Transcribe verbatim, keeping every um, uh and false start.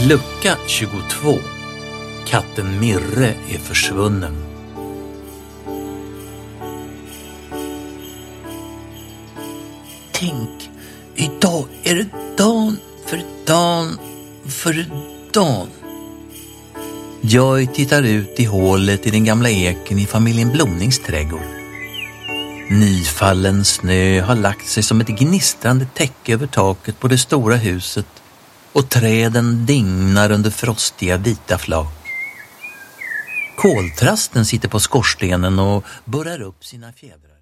Lucka tjugotvå. Katten Mirre är försvunnen. Tänk, idag är det dagen för dagen för dagen. Joy tittar ut i hålet i den gamla eken i familjen Blomnings trädgård. Nyfallen snö har lagt sig som ett gnistrande täcke över taket på det stora huset och träden dignar under frostiga vita flak. Koltrasten sitter på skorstenen och burrar upp sina fjädrar.